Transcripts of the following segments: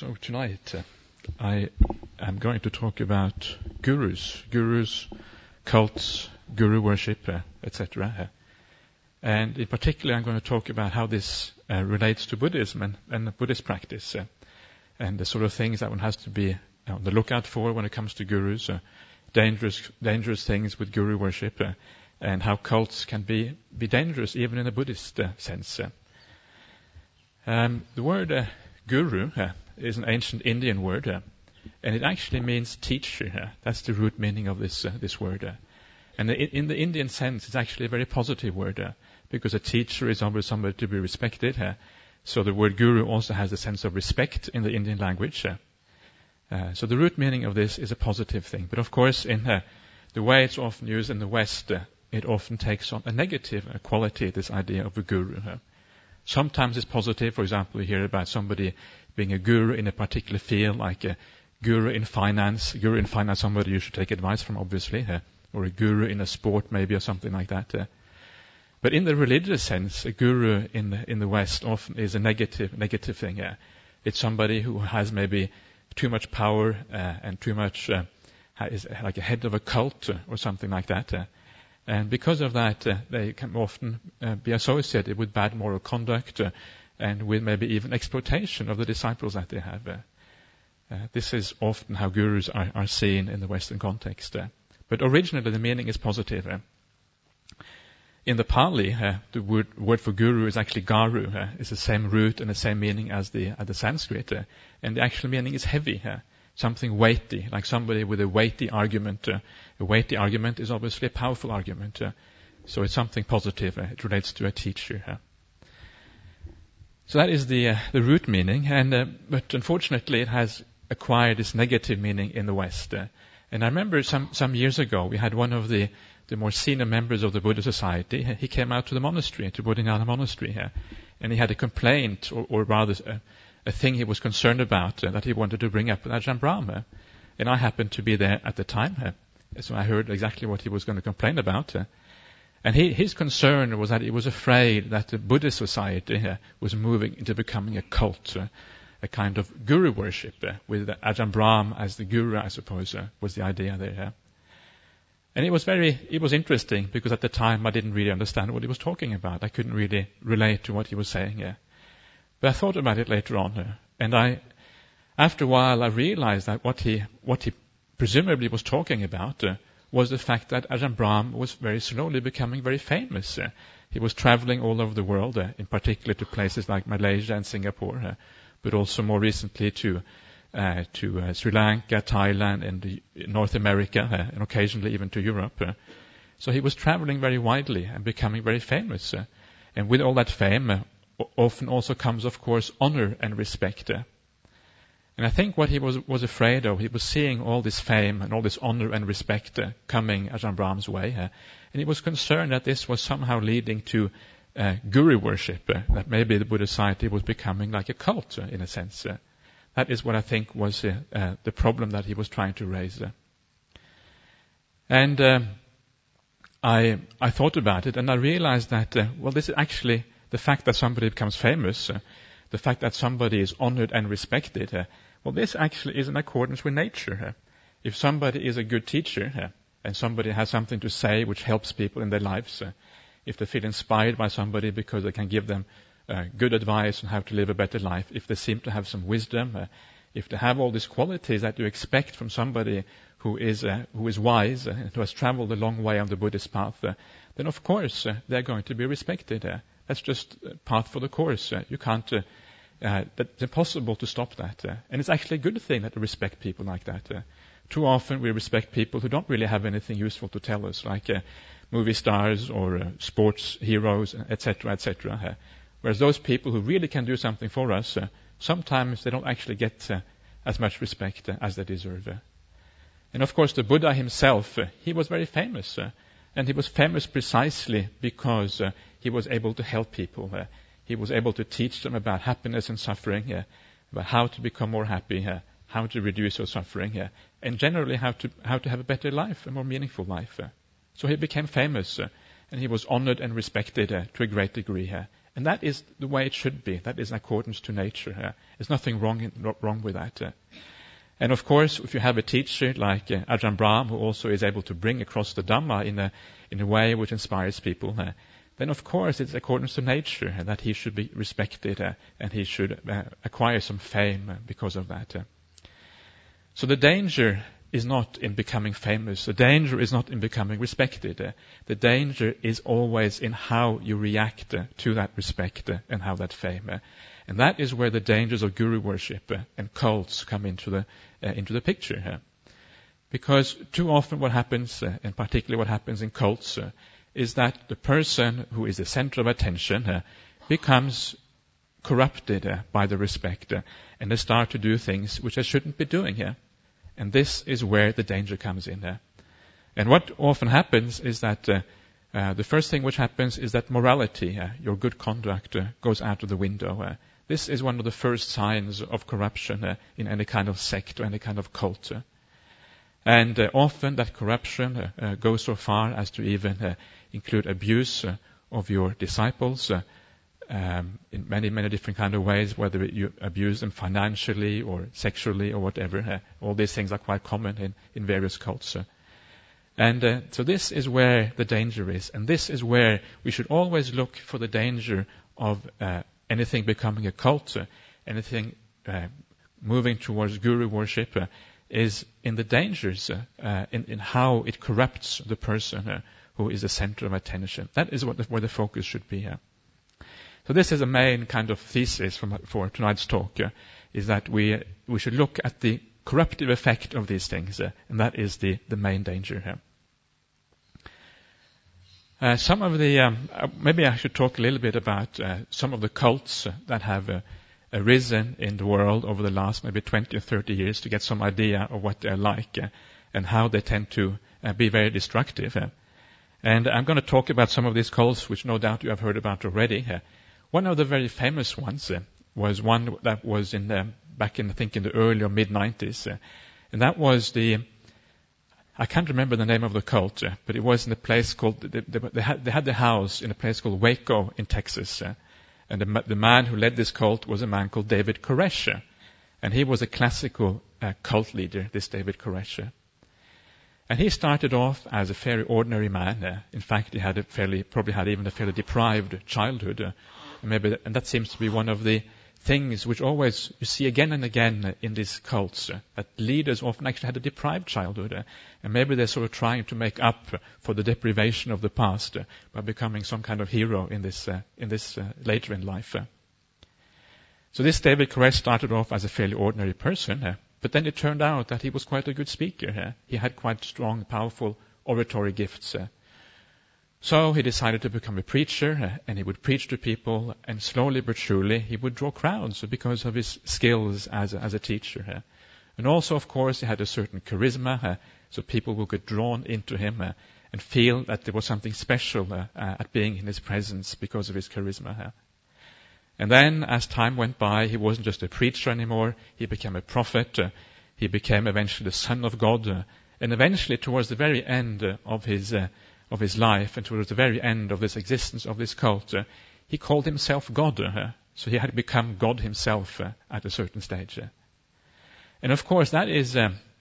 So tonight I am going to talk about gurus, cults, guru worship, etc. And in particular I'm going to talk about how this relates to Buddhism and Buddhist practice and the sort of things that one has to be on the lookout for when it comes to gurus, dangerous things with guru worship, and how cults can be dangerous even in a Buddhist sense. The word guru is an ancient Indian word, and it actually means teacher. That's the root meaning of this word. And in the Indian sense, it's actually a very positive word, because a teacher is always somebody to be respected. So the word guru also has a sense of respect in the Indian language. So the root meaning of this is a positive thing. But of course, in the way it's often used in the West, it often takes on a negative quality, this idea of a guru. Sometimes it's positive. For example, you hear about somebody being a guru in a particular field, like a guru in finance. Guru in finance, somebody you should take advice from, obviously, or a guru in a sport, maybe, or something like that. But in the religious sense, a guru in the West often is a negative thing. It's somebody who has maybe too much power and too much, is like a head of a cult or something like that. And because of that, they can often be associated with bad moral conduct and with maybe even exploitation of the disciples that they have. This is often how gurus are seen in the Western context. But originally the meaning is positive. In the Pali, the word for guru is actually garu. It's the same root and the same meaning as the Sanskrit. And the actual meaning is heavy. Something weighty, like somebody with a weighty argument. A weighty argument is obviously a powerful argument. So it's something positive. It relates to a teacher. So that is the root meaning. But unfortunately it has acquired this negative meaning in the West. And I remember some years ago we had one of the more senior members of the Buddha Society. He came out to the monastery, to Bodhinyana Monastery, and he had a complaint, or rather a thing he was concerned about that he wanted to bring up with Ajahn Brahm. And I happened to be there at the time, so I heard exactly what he was going to complain about. And his concern was that he was afraid that the Buddhist society was moving into becoming a cult, a kind of guru worship, with Ajahn Brahm as the guru, I suppose, was the idea there. And it was interesting, because at the time I didn't really understand what he was talking about. I couldn't really relate to what he was saying. But I thought about it later on, and after a while I realized that what he presumably was talking about was the fact that Ajahn Brahm was very slowly becoming very famous. He was traveling all over the world, in particular to places like Malaysia and Singapore, but also more recently to Sri Lanka, Thailand, and North America, and occasionally even to Europe. So he was traveling very widely and becoming very famous. And with all that fame, often also comes, of course, honor and respect. And I think what he was afraid of, he was seeing all this fame and all this honor and respect coming Ajahn Brahm's way, and he was concerned that this was somehow leading to guru worship, that maybe the Buddha Society was becoming like a cult, in a sense. That is what I think was the problem that he was trying to raise. And I thought about it, and I realized that, this is actually the fact that somebody becomes famous, the fact that somebody is honored and respected, this actually is in accordance with nature. If somebody is a good teacher, and somebody has something to say which helps people in their lives, if they feel inspired by somebody because they can give them good advice on how to live a better life, if they seem to have some wisdom, if they have all these qualities that you expect from somebody who is wise, who has traveled a long way on the Buddhist path, then of course they're going to be respected. That's just part for the course. You can't. It's impossible to stop that. And it's actually a good thing that we respect people like that. Too often we respect people who don't really have anything useful to tell us, like movie stars or sports heroes, etc., etc. Whereas those people who really can do something for us, sometimes they don't actually get as much respect as they deserve. And of course the Buddha himself, he was very famous. And he was famous precisely because he was able to help people. He was able to teach them about happiness and suffering, about how to become more happy, how to reduce your suffering, and generally how to have a better life, a more meaningful life. So he became famous, and he was honored and respected to a great degree. And that is the way it should be. That is in accordance to nature. There's nothing wrong with that. And of course, if you have a teacher like Ajahn Brahm, who also is able to bring across the Dhamma in a way which inspires people, then of course it's accordance to nature that he should be respected and he should acquire some fame because of that. So the danger is not in becoming famous. The danger is not in becoming respected. The danger is always in how you react to that respect and how that fame. And that is where the dangers of guru worship and cults come into the picture. Because too often what happens, and particularly what happens in cults, is that the person who is the center of attention becomes corrupted by the respect, and they start to do things which they shouldn't be doing here. And this is where the danger comes in. And what often happens is that the first thing which happens is that morality, your good conduct, goes out of the window. This is one of the first signs of corruption in any kind of sect or any kind of cult. And often that corruption goes so far as to even include abuse of your disciples in many, many different kind of ways, whether you abuse them financially or sexually or whatever. All these things are quite common in various cults. And so this is where the danger is. And this is where we should always look for the danger of anything becoming a cult, anything moving towards guru worship, is in the dangers, in how it corrupts the person who is the center of attention. That is where the focus should be. So this is a main kind of thesis for tonight's talk, is that we should look at the corruptive effect of these things, and that is the main danger here. Some of the, maybe I should talk a little bit about some of the cults that have arisen in the world over the last maybe 20 or 30 years to get some idea of what they're like and how they tend to be very destructive. And I'm going to talk about some of these cults, which no doubt you have heard about already. One of the very famous ones was one that was back in, I think, in the early or mid-90s. And that was I can't remember the name of the cult, but it was in a place called, they had the house in a place called Waco in Texas. And the man who led this cult was a man called David Koresh. And he was a classical cult leader, this David Koresh. And he started off as a very ordinary man. In fact, he had probably had even a fairly deprived childhood. And that seems to be one of the things which always you see again and again in these cults, that leaders often actually had a deprived childhood, and maybe they're sort of trying to make up for the deprivation of the past by becoming some kind of hero in this later in life. So this David Koresh started off as a fairly ordinary person, but then it turned out that he was quite a good speaker. He had quite strong, powerful oratory gifts. So he decided to become a preacher, and he would preach to people, and slowly but surely he would draw crowds because of his skills as a teacher. And also, of course, he had a certain charisma, so people would get drawn into him and feel that there was something special at being in his presence because of his charisma. And then, as time went by, he wasn't just a preacher anymore. He became a prophet. He became eventually the Son of God. And eventually, towards the very end of his life and towards the very end of this existence of this cult, he called himself God. So he had become God himself at a certain stage. And of course, that is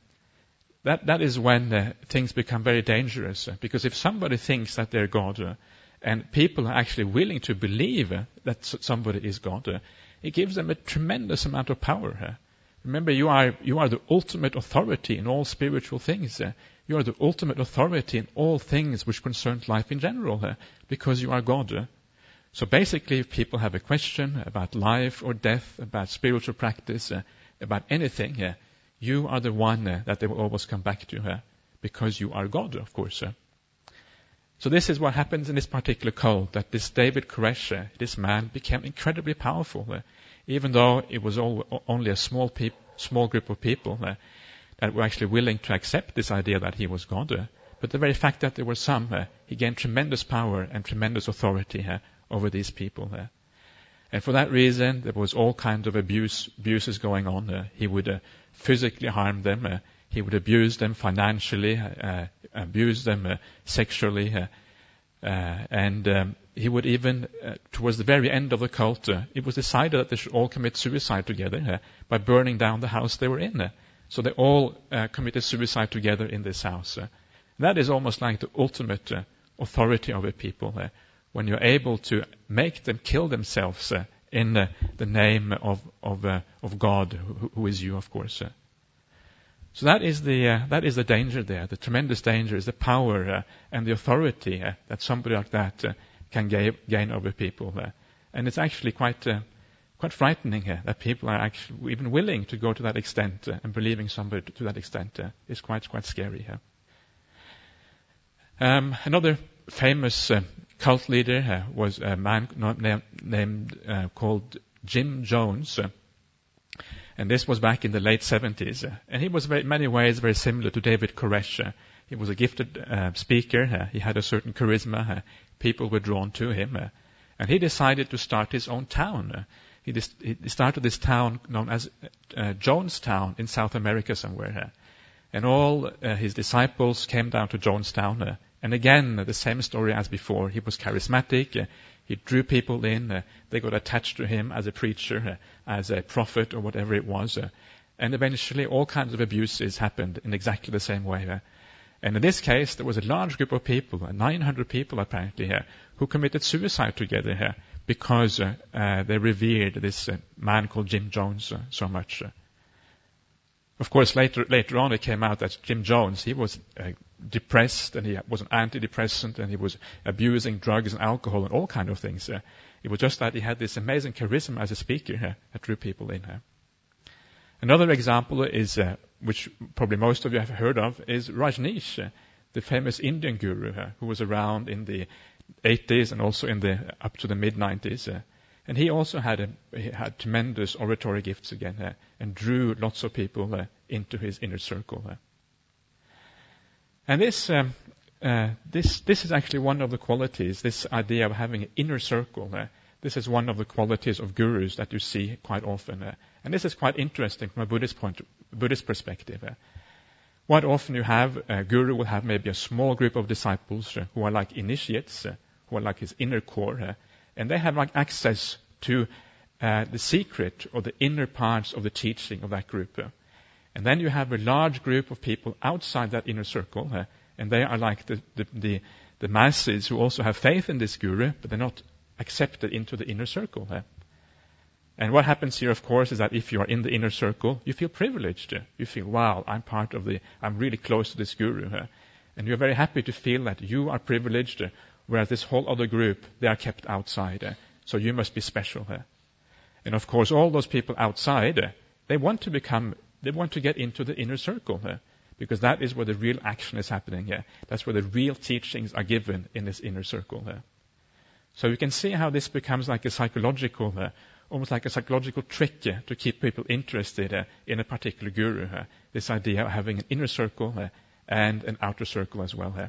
when things become very dangerous. Because if somebody thinks that they're God, and people are actually willing to believe that somebody is God, it gives them a tremendous amount of power. Remember, you are the ultimate authority in all spiritual things. You are the ultimate authority in all things which concern life in general, because you are God. So basically, if people have a question about life or death, about spiritual practice, about anything, you are the one that they will always come back to, because you are God, of course. So this is what happens in this particular cult, that this David Koresh, this man, became incredibly powerful, even though it was only a small group of people that were actually willing to accept this idea that he was God. But the very fact that there were some, he gained tremendous power and tremendous authority over these people. And for that reason, there was all kinds of abuses going on. He would physically harm them. He would abuse them financially, abuse them sexually. And he would even, towards the very end of the cult, it was decided that they should all commit suicide together by burning down the house they were in. So they all committed suicide together in this house. That is almost like the ultimate authority of a people, when you're able to make them kill themselves in the name of God, who is you, of course. So that is the danger there. The tremendous danger is the power and the authority that somebody like that can gain over people. And it's actually quite frightening that people are actually even willing to go to that extent and believing somebody to that extent is quite scary. Another famous cult leader was a man named called Jim Jones. And this was back in the late 70s. And he was in many ways very similar to David Koresh. He was a gifted speaker. He had a certain charisma. People were drawn to him. And he decided to start his own town. He started this town known as Jonestown in South America somewhere. And all his disciples came down to Jonestown. And again, the same story as before. He was charismatic. He drew people in. They got attached to him as a preacher, as a prophet, or whatever it was. And eventually all kinds of abuses happened in exactly the same way. And in this case, there was a large group of people, 900 people apparently here, who committed suicide together here because they revered this man called Jim Jones so much. Of course, later on it came out that Jim Jones, he was depressed, and he was an antidepressant, and he was abusing drugs and alcohol and all kind of things. It was just that he had this amazing charisma as a speaker that drew people in. Another example is, which probably most of you have heard of, is Rajneesh, the famous Indian guru who was around in the 80s and also up to the mid-90s. And he also had tremendous oratory gifts again, and drew lots of people into his inner circle. And this is actually one of the qualities, this idea of having an inner circle. This is one of the qualities of gurus that you see quite often. And this is quite interesting from a Buddhist perspective. Quite often you have, a guru will have maybe a small group of disciples who are like initiates, who are like his inner core, and they have like access to the secret or the inner parts of the teaching of that group. And then you have a large group of people outside that inner circle, and they are like the masses who also have faith in this guru, but they're not accepted into the inner circle. And what happens here, of course, is that if you are in the inner circle, you feel privileged. You feel, wow, I'm really close to this guru. And you're very happy to feel that you are privileged, whereas this whole other group, they are kept outside. So you must be special. And of course, all those people outside, they want to get into the inner circle, because that is where the real action is happening. That's where the real teachings are given in this inner circle. So you can see how this becomes like a psychological, almost like a psychological trick to keep people interested in a particular guru. This idea of having an inner circle and an outer circle as well.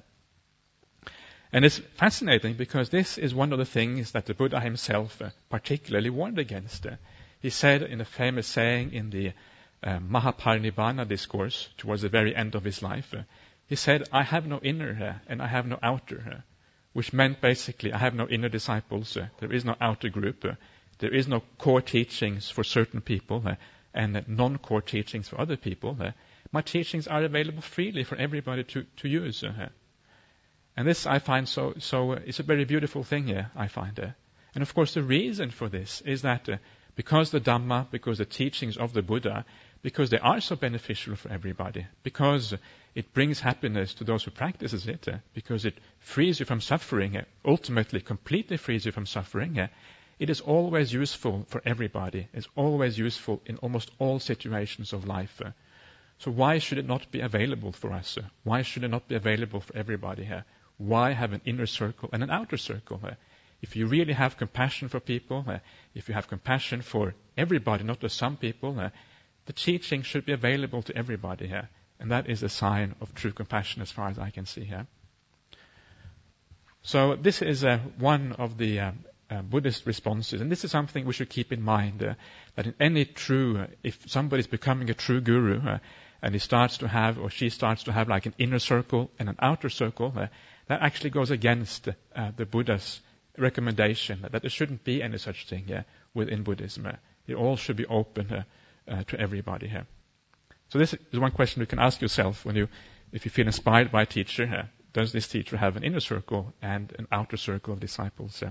And it's fascinating because this is one of the things that the Buddha himself particularly warned against. He said in a famous saying in the Mahaparinibbana discourse towards the very end of his life, he said, I have no inner and I have no outer, which meant basically I have no inner disciples, there is no outer group, there is no core teachings for certain people and non-core teachings for other people. My teachings are available freely for everybody to use. And this I find so it's a very beautiful thing, I find. And of course the reason for this is that because the Dhamma, because the teachings of the Buddha, because they are so beneficial for everybody, because it brings happiness to those who practices it, because it frees you from suffering, ultimately completely frees you from suffering, it is always useful for everybody. It's always useful in almost all situations of life. So why should it not be available for us? Why should it not be available for everybody here? Why have an inner circle and an outer circle? If you really have compassion for people, if you have compassion for everybody, not just some people, the teaching should be available to everybody here. And that is a sign of true compassion as far as I can see here. So this is one of the Buddhist responses. And this is something we should keep in mind, that in any if somebody is becoming a true guru, and he starts to have, or she starts to have like an inner circle and an outer circle, that actually goes against the Buddha's recommendation that there shouldn't be any such thing within Buddhism. It all should be open to everybody here. So this is one question you can ask yourself if you feel inspired by a teacher. Does this teacher have an inner circle and an outer circle of disciples?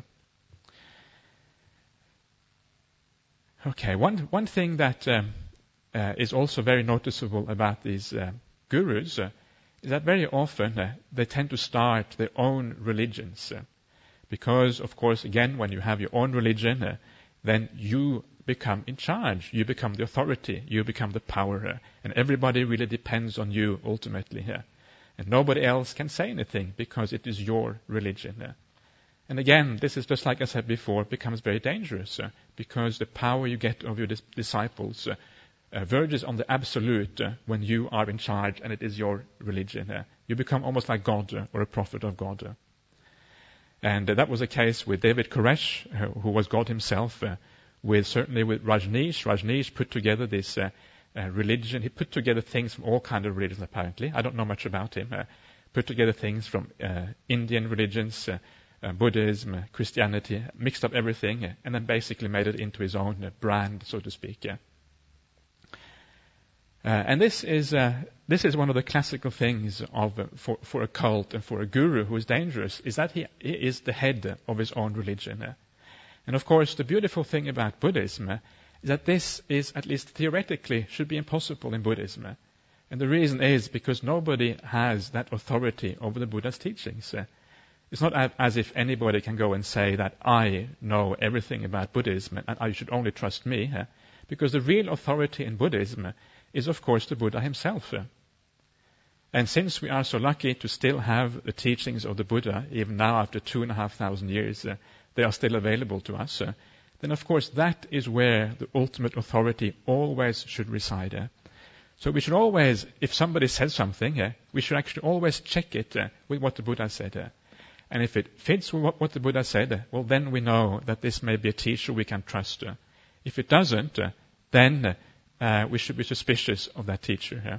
Okay, one thing that is also very noticeable about these gurus is that very often they tend to start their own religions. Because, of course, again, when you have your own religion, then you become in charge. You become the authority. You become the power. And everybody really depends on you ultimately. And nobody else can say anything because it is your religion. And again, this is just like I said before, becomes very dangerous because the power you get of your disciples verges on the absolute when you are in charge and it is your religion. You become almost like God or a prophet of God. And that was the case with David Koresh, who was God himself, certainly with Rajneesh. Rajneesh put together this religion. He put together things from all kinds of religions, apparently. I don't know much about him. Put together things from Indian religions, Buddhism, Christianity, mixed up everything, and then basically made it into his own brand, so to speak. And this is one of the classical things for a cult and for a guru who is dangerous, is that he is the head of his own religion. And of course, the beautiful thing about Buddhism is that this is, at least theoretically, should be impossible in Buddhism. And the reason is because nobody has that authority over the Buddha's teachings. It's not as if anybody can go and say that I know everything about Buddhism and I should only trust me. Because the real authority in Buddhism is, of course, the Buddha himself. And since we are so lucky to still have the teachings of the Buddha, even now after 2,500 years, they are still available to us, then of course that is where the ultimate authority always should reside. So we should always, if somebody says something, we should actually always check it with what the Buddha said. And if it fits with what the Buddha said, well, then we know that this may be a teacher we can trust. If it doesn't, then we should be suspicious of that teacher.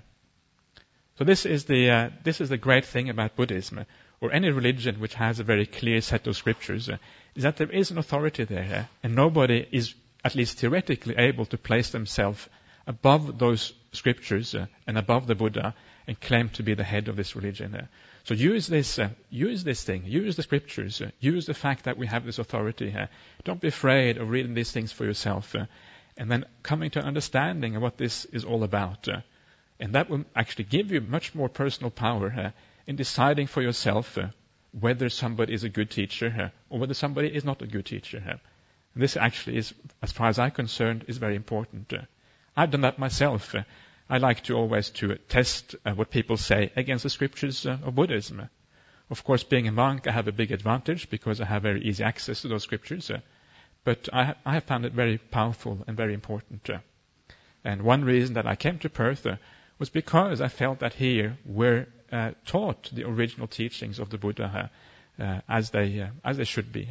So this is the great thing about Buddhism, or any religion which has a very clear set of scriptures, is that there is an authority there, and nobody is, at least theoretically, able to place themselves above those scriptures and above the Buddha and claim to be the head of this religion. So use this thing, use the scriptures, use the fact that we have this authority. Don't be afraid of reading these things for yourself, and then coming to an understanding of what this is all about. And that will actually give you much more personal power in deciding for yourself whether somebody is a good teacher or whether somebody is not a good teacher. And this actually is, as far as I'm concerned, is very important. I've done that myself. I like to always test what people say against the scriptures of Buddhism. Of course, being a monk, I have a big advantage because I have very easy access to those scriptures. But I have found it very powerful and very important. And one reason that I came to Perth was because I felt that here were taught the original teachings of the Buddha as they should be.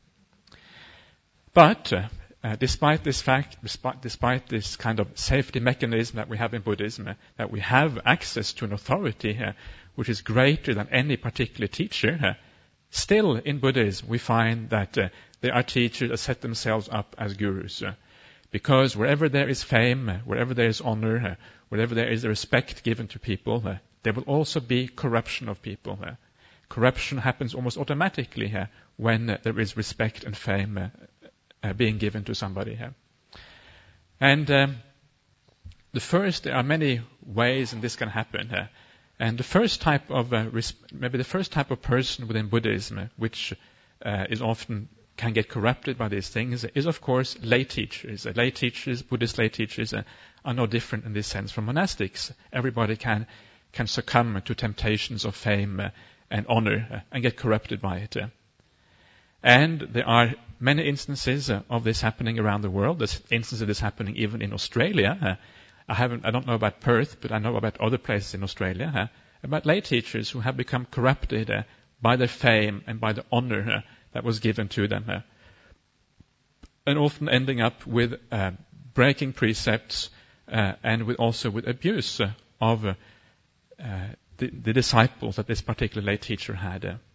But despite this fact, despite this kind of safety mechanism that we have in Buddhism, that we have access to an authority which is greater than any particular teacher, still in Buddhism we find that there are teachers that set themselves up as gurus. Because wherever there is fame, wherever there is honor, wherever there is respect given to people, there will also be corruption of people. Corruption happens almost automatically when there is respect and fame being given to somebody. And there are many ways in this can happen. And the first type of maybe the first type of person within Buddhism, which is often can get corrupted by these things, is of course lay teachers. Lay teachers, Buddhist lay teachers, are no different in this sense from monastics. Everybody can succumb to temptations of fame and honor and get corrupted by it. And there are many instances of this happening around the world. There's instances of this happening even in Australia. I don't know about Perth, but I know about other places in Australia, about lay teachers who have become corrupted by the fame and by the honor that was given to them, and often ending up with breaking precepts and also with abuse of the disciples that this particular lay teacher had.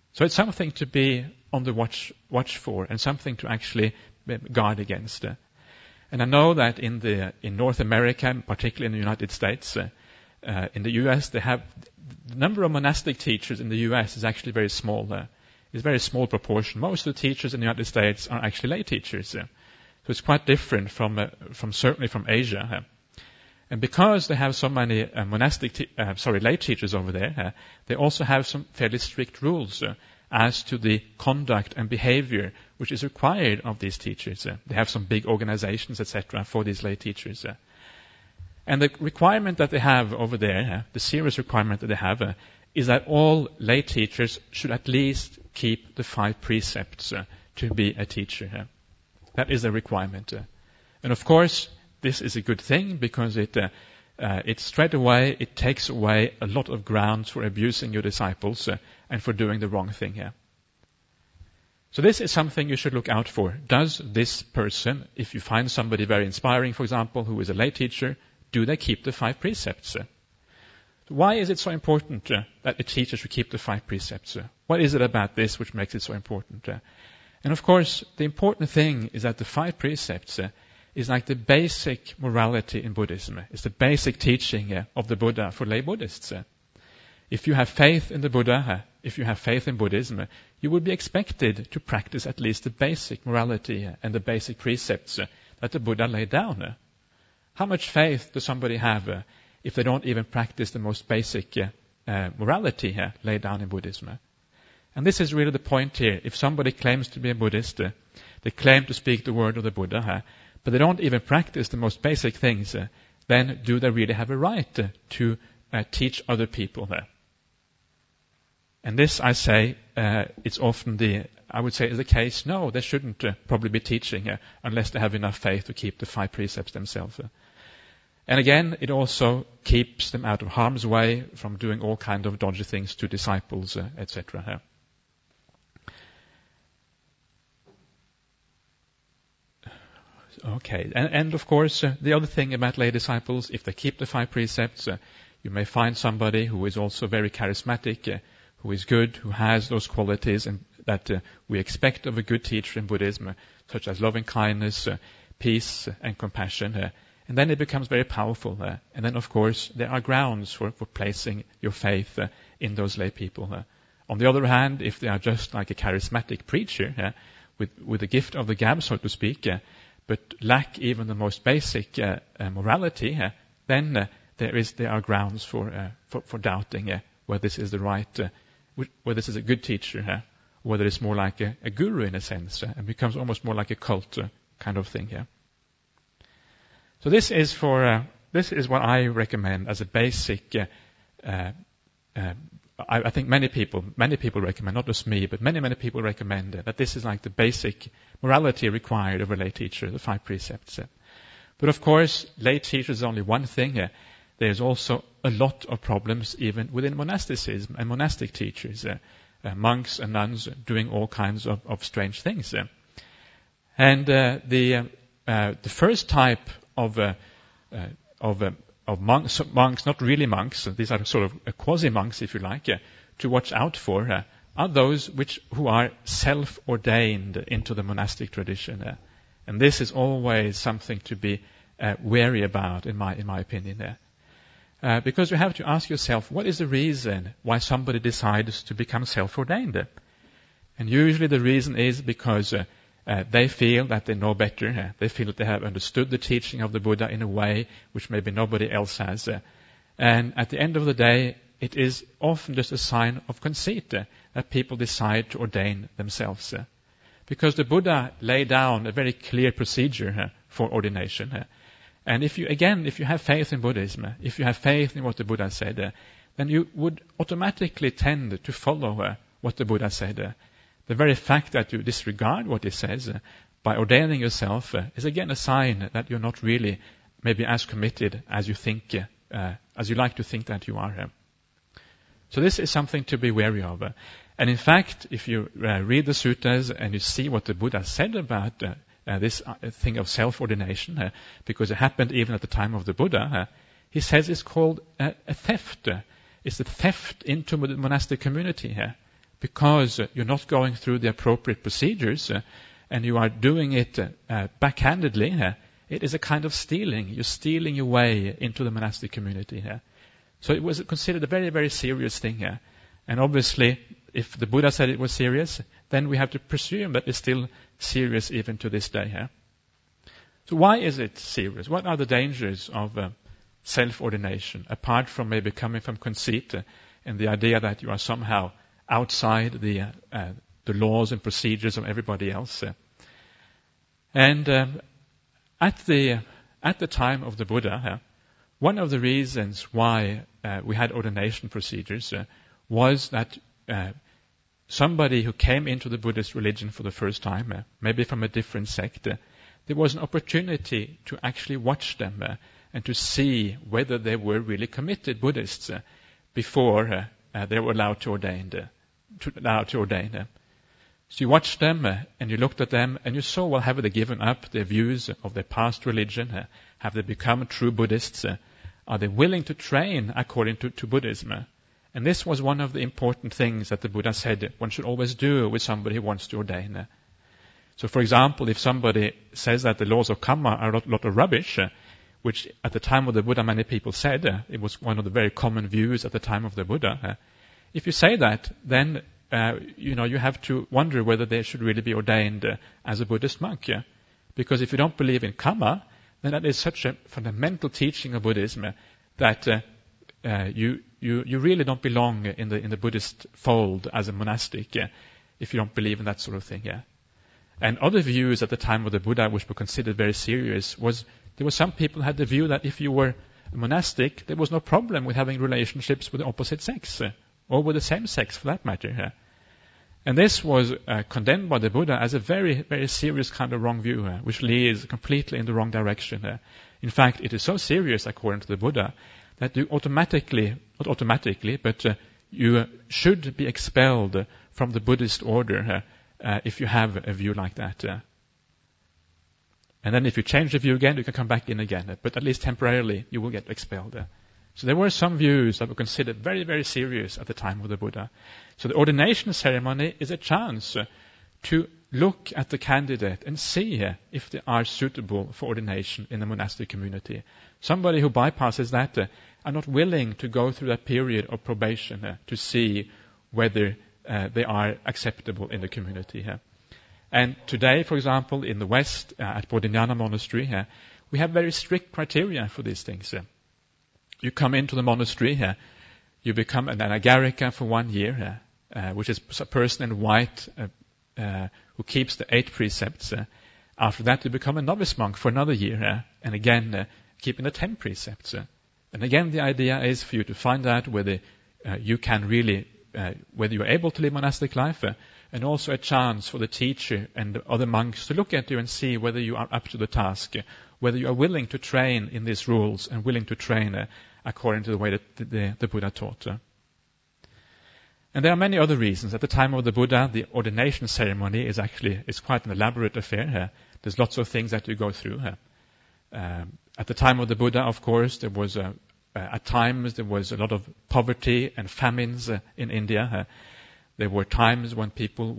So it's something to be on the watch for, and something to actually guard against. And I know that in North America, particularly in the United States, in the U.S., the number of monastic teachers in the U.S. is actually very small. It's a very small proportion. Most of the teachers in the United States are actually lay teachers. So it's quite different from certainly from Asia. And because they have so many lay teachers over there, they also have some fairly strict rules as to the conduct and behavior which is required of these teachers. They have some big organizations, etc., for these lay teachers. And the requirement that they have over there, the serious requirement that they have, is that all lay teachers should at least keep the 5 precepts to be a teacher. That is a requirement. And of course, this is a good thing because it takes away a lot of grounds for abusing your disciples and for doing the wrong thing here. So this is something you should look out for. Does this person, if you find somebody very inspiring, for example, who is a lay teacher, do they keep the 5 precepts? Why is it so important that a teacher should keep the 5 precepts? What is it about this which makes it so important? And of course, the important thing is that the 5 precepts is like the basic morality in Buddhism. It's the basic teaching of the Buddha for lay Buddhists. If you have faith in the Buddha, if you have faith in Buddhism, you would be expected to practice at least the basic morality and the basic precepts that the Buddha laid down. How much faith does somebody have if they don't even practice the most basic morality laid down in Buddhism? And this is really the point here. If somebody claims to be a Buddhist, they claim to speak the word of the Buddha, but they don't even practice the most basic things, then do they really have a right to teach other people? And this, I say, it's often I would say is the case. No, they shouldn't probably be teaching unless they have enough faith to keep the 5 precepts themselves. And again, it also keeps them out of harm's way from doing all kinds of dodgy things to disciples, etc. Okay, and of course, the other thing about lay disciples, if they keep the 5 precepts, you may find somebody who is also very charismatic, who is good, who has those qualities and that we expect of a good teacher in Buddhism, such as loving kindness, peace, and compassion. And then it becomes very powerful. And then, of course, there are grounds for placing your faith in those lay people. On the other hand, if they are just like a charismatic preacher, with the gift of the gab, so to speak, but lack even the most basic morality, then there are grounds for doubting whether this is the right, whether this is a good teacher, whether it's more like a guru in a sense, and becomes almost more like a cult kind of thing. So this is what I recommend as a basic. I think many people recommend, not just me, but many people recommend that this is like the basic morality required of a lay teacher, the 5 precepts. But of course, lay teachers is only one thing. There's also a lot of problems even within monasticism and monastic teachers, monks and nuns doing all kinds of strange things. And the first type of monks, not really monks, these are sort of quasi-monks, if you like, to watch out for, are those who are self-ordained into the monastic tradition. And this is always something to be wary about, in my opinion. Because you have to ask yourself, what is the reason why somebody decides to become self-ordained? And usually the reason is because they feel that they know better. They feel that they have understood the teaching of the Buddha in a way which maybe nobody else has. And at the end of the day, it is often just a sign of conceit that people decide to ordain themselves. Because the Buddha laid down a very clear procedure for ordination. And if you have faith in Buddhism, if you have faith in what the Buddha said, then you would automatically tend to follow what the Buddha said. The very fact that you disregard what he says by ordaining yourself is again a sign that you're not really maybe as committed as you think, as you like to think that you are. So this is something to be wary of. And in fact, if you read the suttas and you see what the Buddha said about this thing of self-ordination, because it happened even at the time of the Buddha, he says it's called a theft. It's a theft into the monastic community here. because you're not going through the appropriate procedures and you are doing it backhandedly, it is a kind of stealing. You're stealing your way into the monastic community. So it was considered a very, very serious thing. And obviously, if the Buddha said it was serious, then we have to presume that it's still serious even to this day. So why is it serious? What are the dangers of self-ordination, apart from maybe coming from conceit and the idea that you are somehow outside the laws and procedures of everybody else? And at the time of the Buddha, one of the reasons why we had ordination procedures was that somebody who came into the Buddhist religion for the first time, maybe from a different sect, there was an opportunity to actually watch them and to see whether they were really committed Buddhists before they were allowed to ordain. So you watched them and you looked at them and you saw, well, have they given up their views of their past religion? Have they become true Buddhists? Are they willing to train according to Buddhism? And this was one of the important things that the Buddha said one should always do with somebody who wants to ordain. So, for example, if somebody says that the laws of karma are a lot of rubbish, which at the time of the Buddha many people said, it was one of the very common views at the time of the Buddha. If you say that, then you have to wonder whether they should really be ordained as a Buddhist monk. Because if you don't believe in karma, then that is such a fundamental teaching of Buddhism that you really don't belong in the Buddhist fold as a monastic if you don't believe in that sort of thing. And other views at the time of the Buddha, which were considered very serious, was there were some people who had the view that if you were a monastic, there was no problem with having relationships with the opposite sex, or with the same sex for that matter. And this was condemned by the Buddha as a very, very serious kind of wrong view, which leads completely in the wrong direction. In fact, it is so serious, according to the Buddha, that you not automatically, but you should be expelled from the Buddhist order if you have a view like that. And then if you change the view again, you can come back in again. But at least temporarily, you will get expelled. So there were some views that were considered very, very serious at the time of the Buddha. So the ordination ceremony is a chance to look at the candidate and see if they are suitable for ordination in the monastic community. Somebody who bypasses that are not willing to go through that period of probation to see whether they are acceptable in the community. And today, for example, in the West, at Bodhinyana Monastery, we have very strict criteria for these things. You come into the monastery, you become an agarika for 1 year, which is a person in white who keeps the 8 precepts. After that, you become a novice monk for another year, and again, keeping the 10 precepts. And again, the idea is for you to find out whether you can really, whether you're able to live monastic life, and also a chance for the teacher and the other monks to look at you and see whether you are up to the task, whether you are willing to train in these rules and willing to train according to the way that the Buddha taught. And there are many other reasons. At the time of the Buddha, the ordination ceremony is quite an elaborate affair. There's lots of things that you go through. At the time of the Buddha, of course, there was at times there was a lot of poverty and famines in India. There were times when people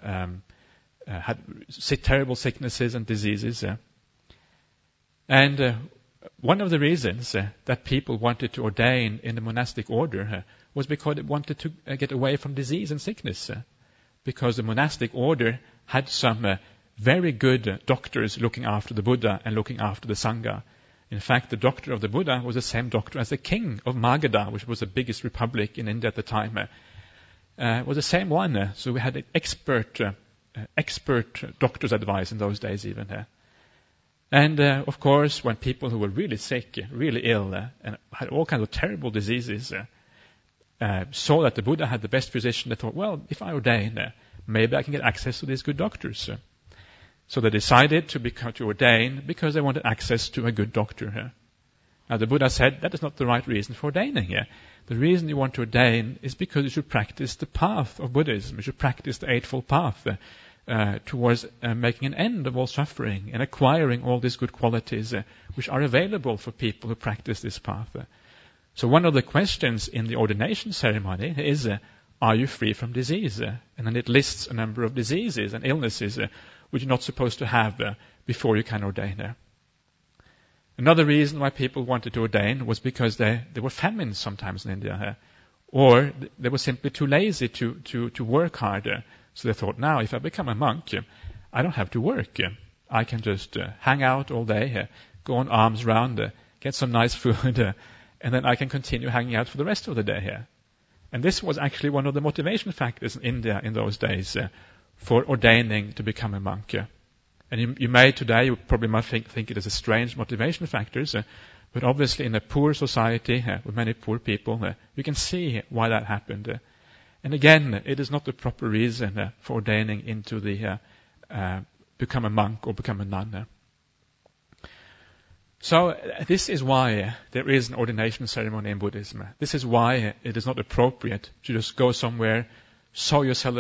had terrible sicknesses and diseases. And one of the reasons that people wanted to ordain in the monastic order was because they wanted to get away from disease and sickness. Because the monastic order had some very good doctors looking after the Buddha and looking after the Sangha. In fact, the doctor of the Buddha was the same doctor as the king of Magadha, which was the biggest republic in India at the time. Was the same one. So we had expert doctor's advice in those days even. And of course, when people who were really sick, really ill, and had all kinds of terrible diseases, saw that the Buddha had the best physician, they thought, well, if I ordain, maybe I can get access to these good doctors. So they decided to ordain because they wanted access to a good doctor. Now the Buddha said that is not the right reason for ordaining. The reason you want to ordain is because you should practice the path of Buddhism. You should practice the Eightfold Path towards making an end of all suffering and acquiring all these good qualities which are available for people who practice this path. So one of the questions in the ordination ceremony is, are you free from disease? And then it lists a number of diseases and illnesses which you're not supposed to have before you can ordain. Another reason why people wanted to ordain was because there were famines sometimes in India, or they were simply too lazy to work harder. So they thought, now if I become a monk, I don't have to work. I can just hang out all day, go on alms round, get some nice food, and then I can continue hanging out for the rest of the day. And this was actually one of the motivation factors in India in those days for ordaining to become a monk. And you may today, you probably might think it is a strange motivation factors, but obviously in a poor society with many poor people, you can see why that happened. And again, it is not the proper reason for ordaining into the become a monk or become a nun. So this is why there is an ordination ceremony in Buddhism. This is why it is not appropriate to just go somewhere, sew yourself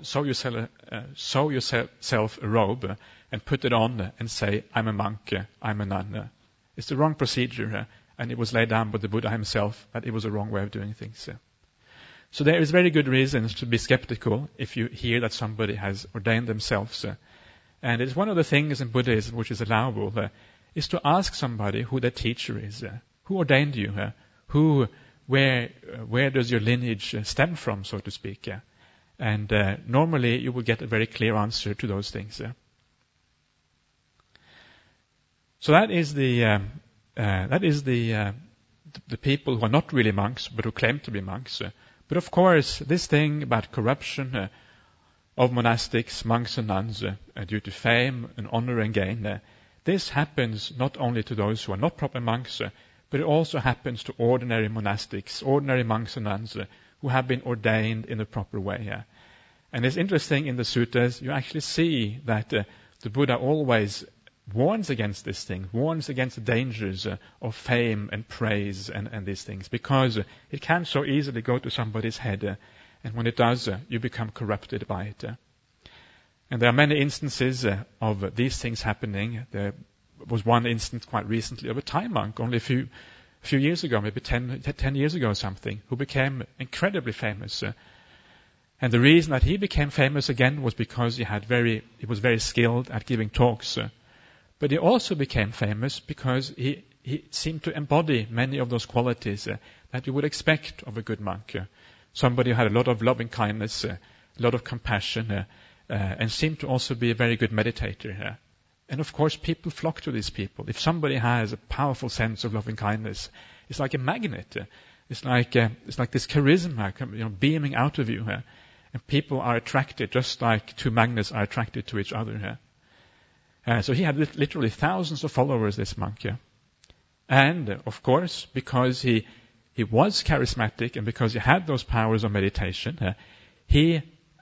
a robe and put it on and say, I'm a monk, I'm a nun. It's the wrong procedure, and it was laid down by the Buddha himself that it was a wrong way of doing things. So there is very good reasons to be skeptical if you hear that somebody has ordained themselves. And it's one of the things in Buddhism which is allowable, is to ask somebody who their teacher is. Who ordained you? Where does your lineage stem from, so to speak? And normally you will get a very clear answer to those things. So that is the people who are not really monks, but who claim to be monks. But of course, this thing about corruption of monastics, monks and nuns, due to fame and honor and gain, this happens not only to those who are not proper monks, but it also happens to ordinary monastics, ordinary monks and nuns who have been ordained in the proper way. And it's interesting in the suttas, you actually see that the Buddha always warns against this thing, warns against the dangers of fame and praise and these things, because it can so easily go to somebody's head, and when it does, you become corrupted by it. And there are many instances of these things happening. There was one instance quite recently of a Thai monk, only a few years ago, maybe 10 years ago or something, who became incredibly famous. And the reason that he became famous again was because he was very skilled at giving talks. But he also became famous because he seemed to embody many of those qualities that you would expect of a good monk. Somebody who had a lot of loving kindness, a lot of compassion, and seemed to also be a very good meditator. And of course, people flock to these people. If somebody has a powerful sense of loving kindness, it's like a magnet. It's like this charisma, beaming out of you. And people are attracted, just like two magnets are attracted to each other. So he had literally thousands of followers, this monk. And of course, because he was charismatic and because he had those powers of meditation, he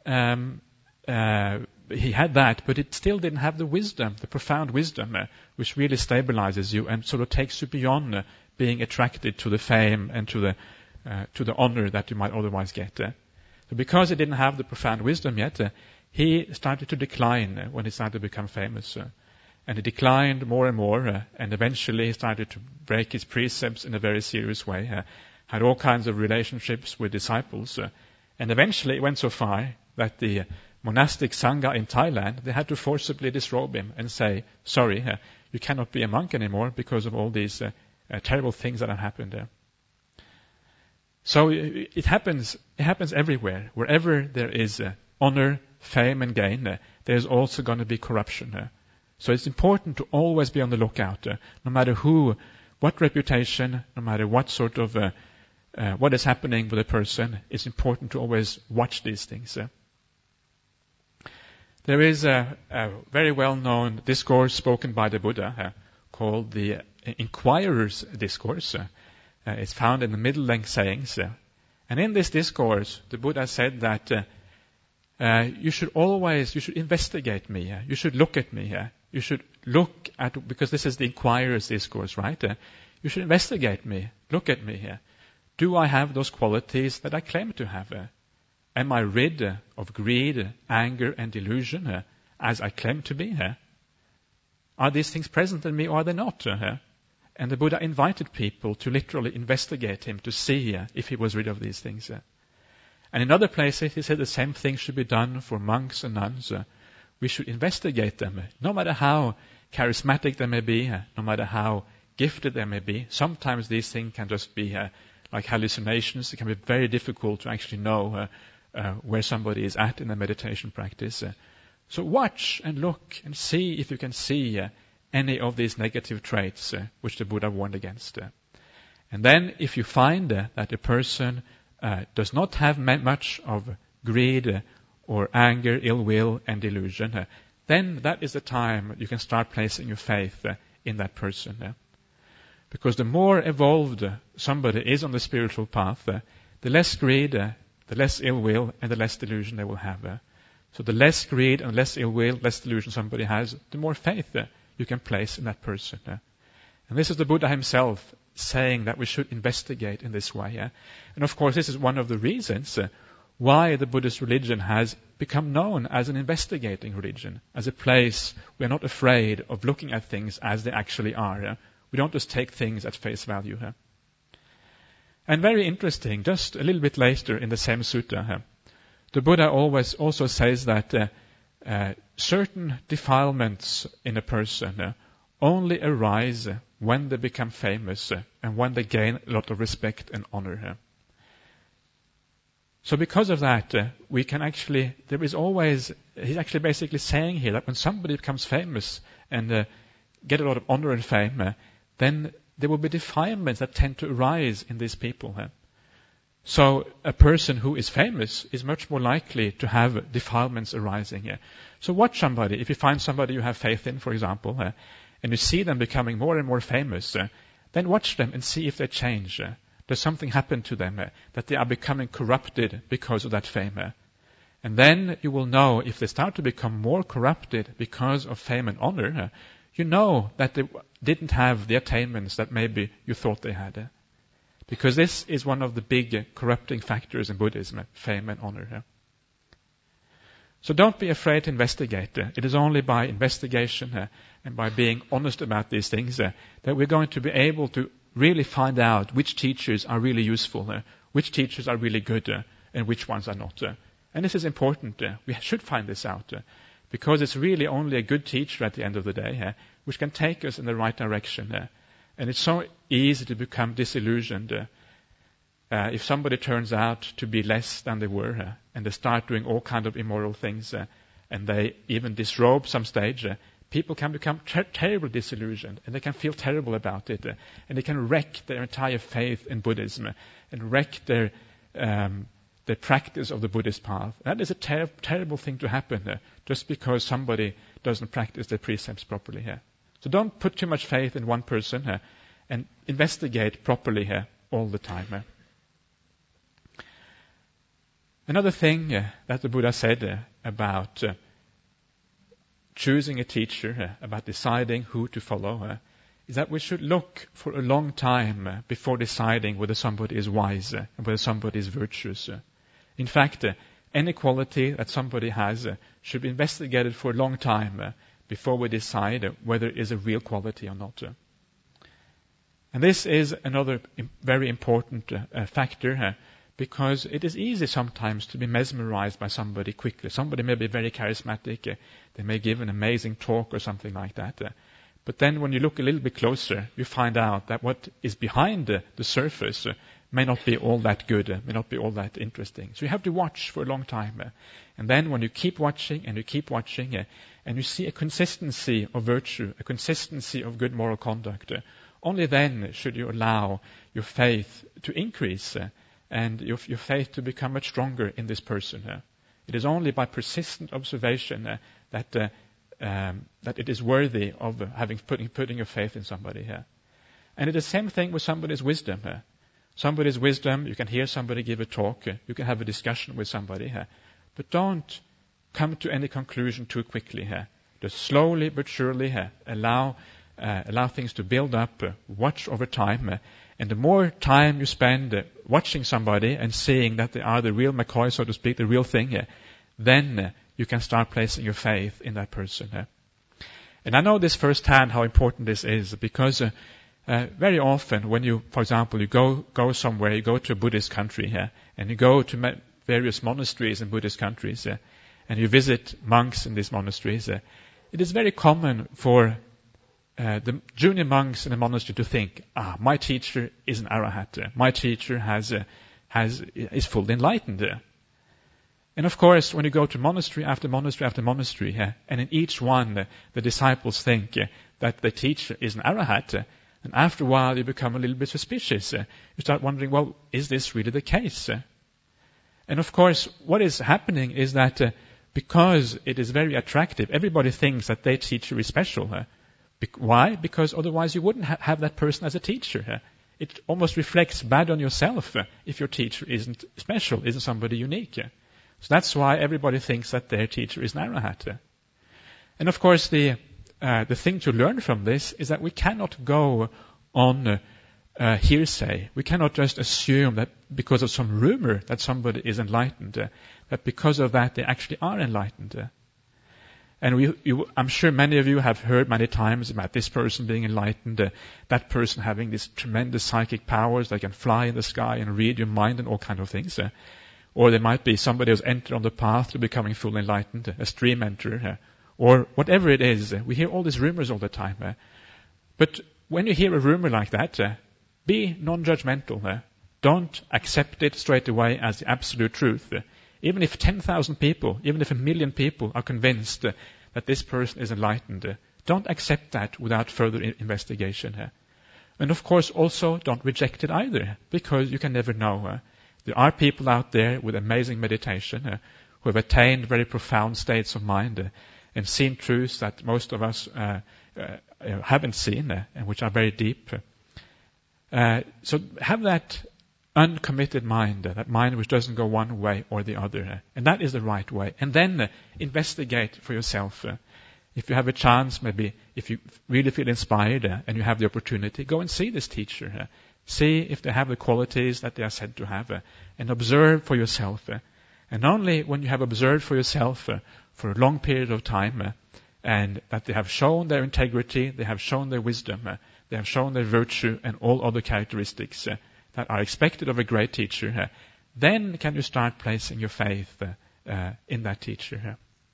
had that, but it still didn't have the wisdom, the profound wisdom, which really stabilizes you and sort of takes you beyond being attracted to the fame and to the honor that you might otherwise get. So because he didn't have the profound wisdom yet, he started to decline when he started to become famous. And he declined more and more, and eventually he started to break his precepts in a very serious way, had all kinds of relationships with disciples, and eventually it went so far that the monastic sangha in Thailand, they had to forcibly disrobe him and say, sorry, you cannot be a monk anymore because of all these terrible things that have happened there. So it happens everywhere. Wherever there is honor, fame and gain, there's also going to be corruption. So it's important to always be on the lookout, no matter what reputation, no matter what sort of, what is happening with a person. It's important to always watch these things. There is a very well-known discourse spoken by the Buddha called the Inquirer's Discourse. It's found in the Middle-length Sayings. And in this discourse, the Buddha said that you should investigate me. You should look at me. You should look at, because this is the Inquirer's Discourse, right? You should investigate me. Look at me. Do I have those qualities that I claim to have? Am I rid of greed, anger, and delusion as I claim to be? Are these things present in me or are they not? And the Buddha invited people to literally investigate him to see if he was rid of these things. And in other places, he said the same thing should be done for monks and nuns. We should investigate them, no matter how charismatic they may be, no matter how gifted they may be. Sometimes these things can just be like hallucinations. It can be very difficult to actually know where somebody is at in their meditation practice. So watch and look and see if you can see any of these negative traits which the Buddha warned against. And then if you find that a person does not have much of greed or anger, ill will, and delusion, then that is the time you can start placing your faith in that person. Because the more evolved somebody is on the spiritual path, the less greed, the less ill will, and the less delusion they will have. So the less greed and less ill will, less delusion somebody has, the more faith you can place in that person. And this is the Buddha himself saying that we should investigate in this way. And of course, this is one of the reasons why the Buddhist religion has become known as an investigating religion, as a place we are not afraid of looking at things as they actually are. We don't just take things at face value. And very interesting, just a little bit later in the same sutta, the Buddha always also says that certain defilements in a person only arise when they become famous and when they gain a lot of respect and honor. So because of that, we can actually, there is always, he's actually basically saying here that when somebody becomes famous and get a lot of honor and fame, then there will be defilements that tend to arise in these people. So a person who is famous is much more likely to have defilements arising here. So watch somebody. If you find somebody you have faith in, for example, and you see them becoming more and more famous, then watch them and see if they change. Does something happen to them, that they are becoming corrupted because of that fame? And then you will know if they start to become more corrupted because of fame and honor, you know that they didn't have the attainments that maybe you thought they had. Because this is one of the big corrupting factors in Buddhism, fame and honor. So don't be afraid to investigate. It is only by investigation and by being honest about these things that we're going to be able to really find out which teachers are really useful, which teachers are really good, and which ones are not. And this is important. We should find this out because it's really only a good teacher at the end of the day which can take us in the right direction. And it's so easy to become disillusioned if somebody turns out to be less than they were and they start doing all kind of immoral things and they even disrobe some stage. People can become terribly disillusioned and they can feel terrible about it and they can wreck their entire faith in Buddhism and wreck their practice of the Buddhist path. That is a terrible thing to happen just because somebody doesn't practice their precepts properly here. So don't put too much faith in one person and investigate properly here all the time. Another thing that the Buddha said about choosing a teacher, about deciding who to follow, is that we should look for a long time before deciding whether somebody is wise and whether somebody is virtuous. In fact, any quality that somebody has should be investigated for a long time before we decide whether it is a real quality or not. And this is another very important factor because it is easy sometimes to be mesmerized by somebody quickly. Somebody may be very charismatic, they may give an amazing talk or something like that. But then when you look a little bit closer, you find out that what is behind the surface may not be all that good, may not be all that interesting. So you have to watch for a long time. And then when you keep watching and you keep watching, and you see a consistency of virtue, a consistency of good moral conduct, only then should you allow your faith to increase and your faith to become much stronger in this person. It is only by persistent observation that it is worthy of putting your faith in somebody here. And it is the same thing with somebody's wisdom. Somebody's wisdom, you can hear somebody give a talk, you can have a discussion with somebody here. But don't come to any conclusion too quickly here. Just slowly but surely allow things to build up, watch over time. And the more time you spend watching somebody and seeing that they are the real McCoy, so to speak, the real thing, then you can start placing your faith in that person. And I know this firsthand how important this is because very often when you, for example, you go somewhere, you go to a Buddhist country and you go to various monasteries in Buddhist countries, and you visit monks in these monasteries, it is very common for the junior monks in a monastery to think, my teacher is an arahat, my teacher is fully enlightened. And of course, when you go to monastery after monastery after monastery, and in each one the disciples think that the teacher is an arahat, and after a while you become a little bit suspicious. You start wondering, well, is this really the case? And of course, what is happening is that because it is very attractive, everybody thinks that their teacher is special. Why? Because otherwise you wouldn't have that person as a teacher. It almost reflects bad on yourself if your teacher isn't special, isn't somebody unique. So that's why everybody thinks that their teacher is an arahat. And of course, the thing to learn from this is that we cannot go on hearsay. We cannot just assume that because of some rumor that somebody is enlightened, that because of that they actually are enlightened. And I'm sure many of you have heard many times about this person being enlightened, that person having these tremendous psychic powers, they can fly in the sky and read your mind and all kinds of things. Or there might be somebody who's entered on the path to becoming fully enlightened, a stream enterer, or whatever it is. We hear all these rumors all the time. But when you hear a rumor like that, be non-judgmental. Don't accept it straight away as the absolute truth. Even if 10,000 people, even if 1 million people are convinced that this person is enlightened, don't accept that without further investigation. And of course also don't reject it either, because you can never know. There are people out there with amazing meditation who have attained very profound states of mind and seen truths that most of us haven't seen and which are very deep. So have that uncommitted mind, that mind which doesn't go one way or the other. And that is the right way. And then investigate for yourself. If you have a chance, maybe if you really feel inspired and you have the opportunity, go and see this teacher. See if they have the qualities that they are said to have, and observe for yourself. And only when you have observed for yourself for a long period of time, and that they have shown their integrity, they have shown their wisdom, they have shown their virtue and all other characteristics that are expected of a great teacher, then can you start placing your faith in that teacher.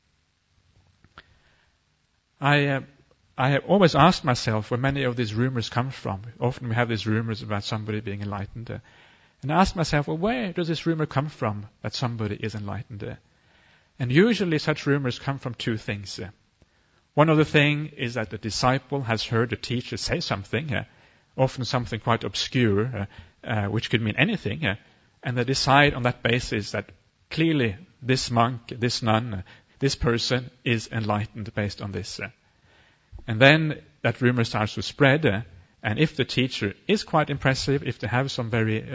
I have always asked myself where many of these rumors come from. Often we have these rumors about somebody being enlightened. And I ask myself, well, where does this rumor come from that somebody is enlightened? And usually such rumors come from two things. One other thing is that the disciple has heard the teacher say something, often something quite obscure, which could mean anything, and they decide on that basis that clearly this monk, this nun, this person is enlightened based on this. And then that rumor starts to spread, and if the teacher is quite impressive, if they have some very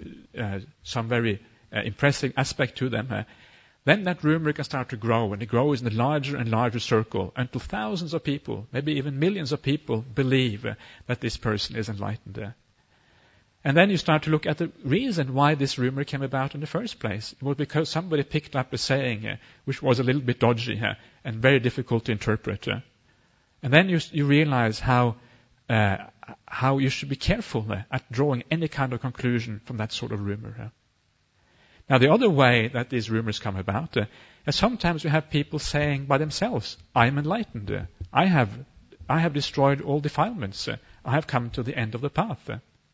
impressive aspect to them, then that rumor can start to grow, and it grows in a larger and larger circle until thousands of people, maybe even millions of people, believe that this person is enlightened. And then you start to look at the reason why this rumor came about in the first place. It was because somebody picked up a saying which was a little bit dodgy and very difficult to interpret. And then you realize how you should be careful at drawing any kind of conclusion from that sort of rumor. Now, the other way that these rumors come about is sometimes you have people saying by themselves, I am enlightened. I have destroyed all defilements. I have come to the end of the path.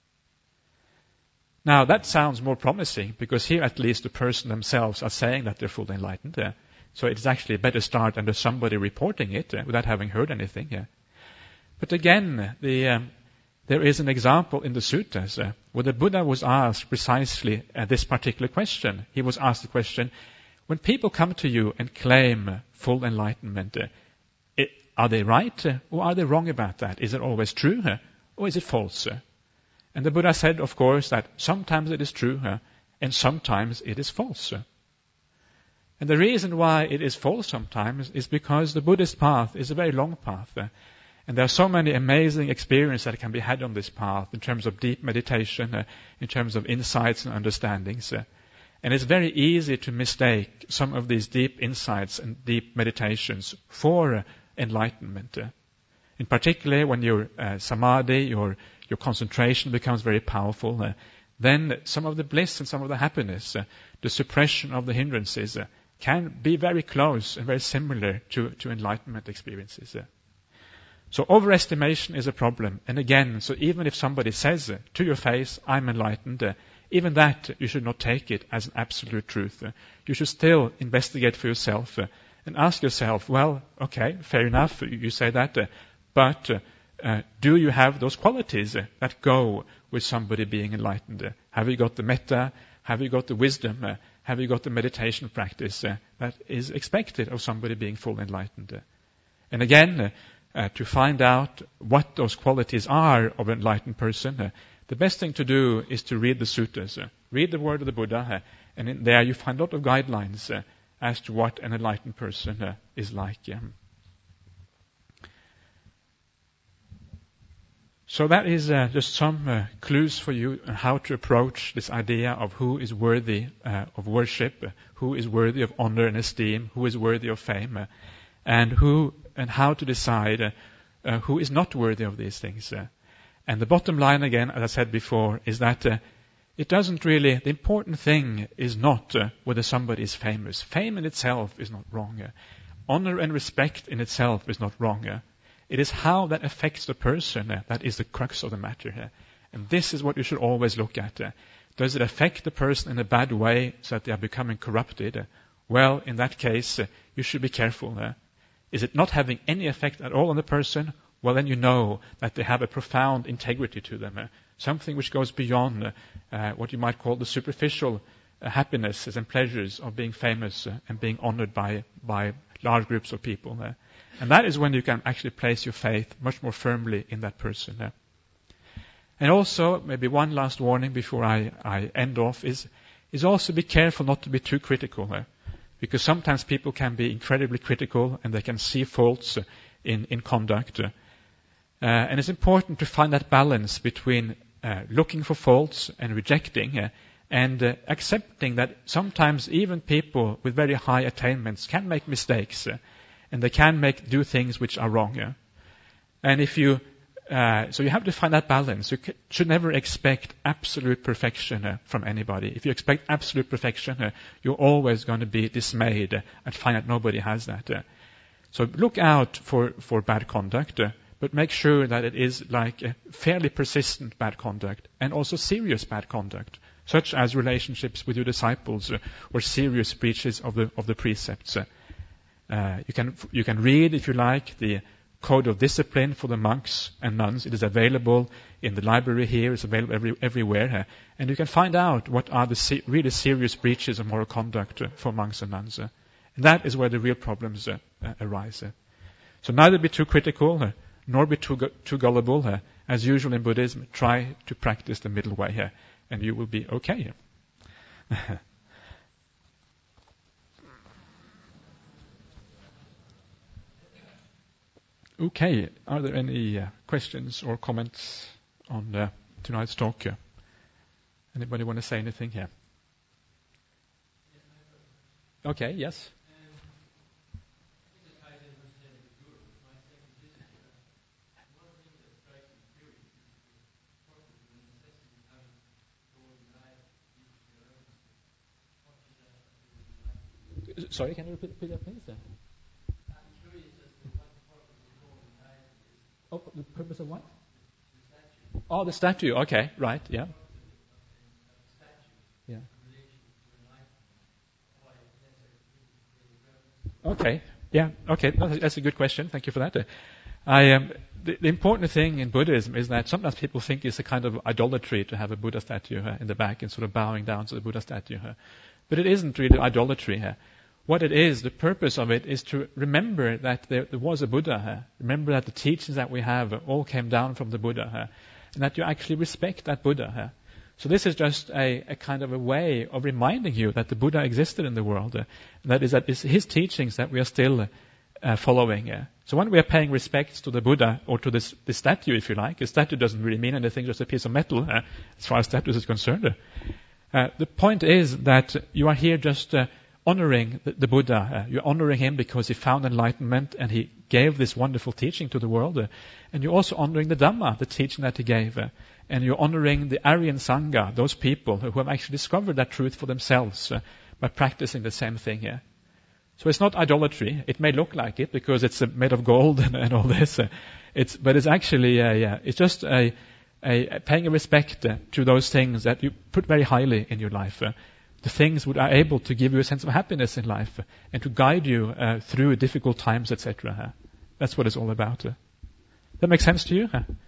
Now, that sounds more promising, because here at least the person themselves are saying that they're fully enlightened. So it's actually a better start than somebody reporting it without having heard anything. But again, there is an example in the suttas where the Buddha was asked precisely this particular question. He was asked the question, when people come to you and claim full enlightenment, are they right or are they wrong about that? Is it always true or is it false? And the Buddha said, of course, that sometimes it is true and sometimes it is false. And the reason why it is false sometimes is because the Buddhist path is a very long path. And there are so many amazing experiences that can be had on this path in terms of deep meditation, in terms of insights and understandings. And it's very easy to mistake some of these deep insights and deep meditations for enlightenment. In particular, when your samadhi, your concentration becomes very powerful, then some of the bliss and some of the happiness, the suppression of the hindrances, can be very close and very similar to enlightenment experiences. So overestimation is a problem. And again, so even if somebody says to your face, I'm enlightened, even that you should not take it as an absolute truth. You should still investigate for yourself and ask yourself, well, okay, fair enough, you say that, but do you have those qualities that go with somebody being enlightened? Have you got the metta? Have you got the wisdom? Have you got the meditation practice that is expected of somebody being fully enlightened? And again, to find out what those qualities are of an enlightened person, the best thing to do is to read the suttas, read the word of the Buddha, and in there you find a lot of guidelines as to what an enlightened person is like. So that is just some clues for you on how to approach this idea of who is worthy of worship, who is worthy of honor and esteem, who is worthy of fame, and how to decide who is not worthy of these things. And the bottom line, again, as I said before, is that it doesn't really, the important thing is not whether somebody is famous. Fame in itself is not wrong. Honor and respect in itself is not wrong. It is how that affects the person that is the crux of the matter. And this is what you should always look at. Does it affect the person in a bad way so that they are becoming corrupted? Well, in that case, you should be careful. Is it not having any effect at all on the person? Well, then you know that they have a profound integrity to them, something which goes beyond what you might call the superficial happinesses and pleasures of being famous and being honored by large groups of people. And that is when you can actually place your faith much more firmly in that person. And also, maybe one last warning before I end off is also be careful not to be too critical. Because sometimes people can be incredibly critical and they can see faults in conduct. And it's important to find that balance between looking for faults and rejecting and accepting that sometimes even people with very high attainments can make mistakes and they can do things which are wrong. And if you so you have to find that balance. You should never expect absolute perfection from anybody. If you expect absolute perfection, you're always going to be dismayed and find that nobody has that. So look out for bad conduct, but make sure that it is like a fairly persistent bad conduct and also serious bad conduct, such as relationships with your disciples or serious breaches of the precepts. You can read, if you like, the Code of Discipline for the monks and nuns. It is available in the library here. It's available everywhere. And you can find out what are the really serious breaches of moral conduct for monks and nuns. And that is where the real problems arise. So neither be too critical, nor be too gullible. As usual in Buddhism, try to practice the middle way, and you will be okay. Okay, are there any questions or comments on tonight's talk? Anybody want to say anything here? Okay, yes. Sorry, can you repeat that, please? Oh, the purpose of what? The statue. Okay, right, yeah. Yeah. Okay, yeah, okay. That's a good question. Thank you for that. The important thing in Buddhism is that sometimes people think it's a kind of idolatry to have a Buddha statue in the back and sort of bowing down to the Buddha statue. But it isn't really idolatry here. What it is, the purpose of it is to remember that there was a Buddha. Remember that the teachings that we have all came down from the Buddha. And that you actually respect that Buddha. So this is just a kind of a way of reminding you that the Buddha existed in the world. And that it's his teachings that we are still following. So when we are paying respects to the Buddha, or to this statue, if you like, a statue doesn't really mean anything, just a piece of metal, as far as statues is concerned. The point is that you are here just honoring the Buddha. You're honoring him because he found enlightenment and he gave this wonderful teaching to the world. And you're also honoring the Dhamma, the teaching that he gave. and you're honoring the Aryan Sangha, those people who have actually discovered that truth for themselves by practicing the same thing here. So it's not idolatry. It may look like it because it's made of gold and all this. But it's actually, it's just a paying a respect to those things that you put very highly in your life. The things that are able to give you a sense of happiness in life and to guide you through difficult times, etc. That's what it's all about. That makes sense to you?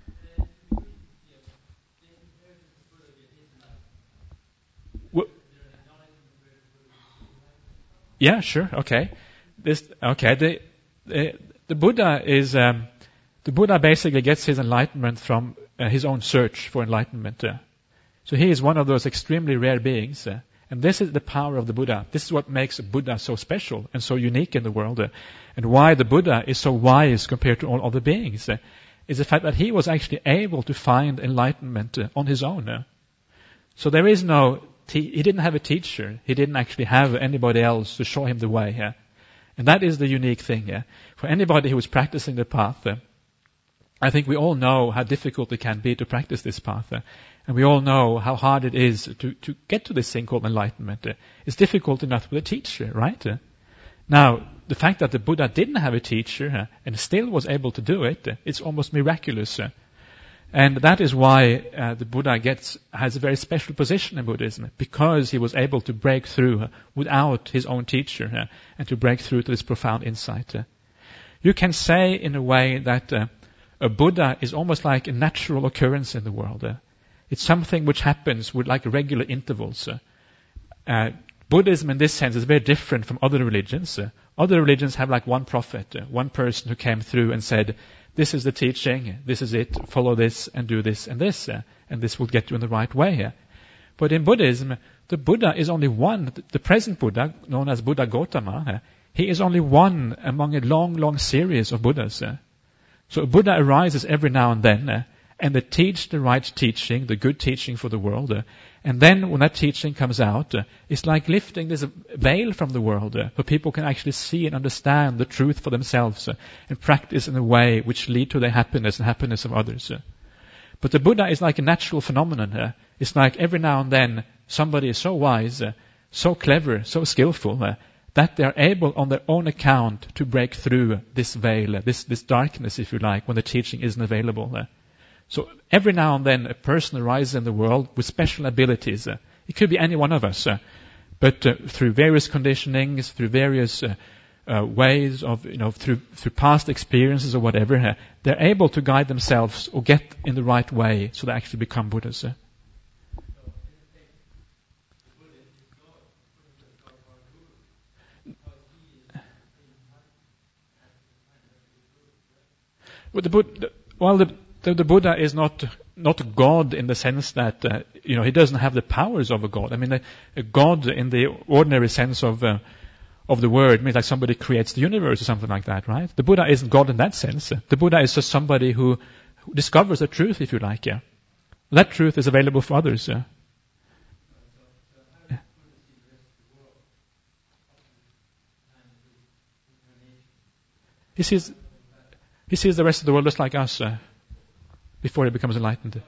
Yeah, sure. Okay. The Buddha is the Buddha basically gets his enlightenment from his own search for enlightenment. So he is one of those extremely rare beings, and this is the power of the Buddha. This is what makes Buddha so special and so unique in the world, and why the Buddha is so wise compared to all other beings. Is the fact that he was actually able to find enlightenment on his own. So there is no. He didn't have a teacher. He didn't actually have anybody else to show him the way. And that is the unique thing. For anybody who is practicing the path, I think we all know how difficult it can be to practice this path. And we all know how hard it is to get to this thing called enlightenment. It's difficult enough with a teacher, right? Now, the fact that the Buddha didn't have a teacher and still was able to do it, it's almost miraculous. And that is why the Buddha has a very special position in Buddhism, because he was able to break through without his own teacher and to break through to this profound insight. You can say in a way that a Buddha is almost like a natural occurrence in the world. It's something which happens with like regular intervals. Buddhism in this sense is very different from other religions. Other religions have like one prophet, one person who came through and said, this is the teaching, this is it, follow this and do this, and this will get you in the right way. But in Buddhism, the Buddha is only one. The present Buddha, known as Buddha Gautama, he is only one among a long, long series of Buddhas. So a Buddha arises every now and then, and they teach the right teaching, the good teaching for the world. And then when that teaching comes out, it's like lifting this veil from the world, so people can actually see and understand the truth for themselves and practice in a way which lead to their happiness and happiness of others. But the Buddha is like a natural phenomenon. It's like every now and then somebody is so wise, so clever, so skillful, that they are able on their own account to break through this veil, this darkness, if you like, when the teaching isn't available. So every now and then a person arises in the world with special abilities. It could be any one of us, but through various conditionings, through various ways of, through past experiences or whatever, they're able to guide themselves or get in the right way so they actually become Buddhas. The Buddha is not God in the sense that he doesn't have the powers of a God. I mean, a God in the ordinary sense of the word means like somebody creates the universe or something like that, right? The Buddha isn't God in that sense. The Buddha is just somebody who discovers the truth, if you like. Yeah, that truth is available for others. Yeah. He sees the rest of the world just like us. Before he becomes enlightened.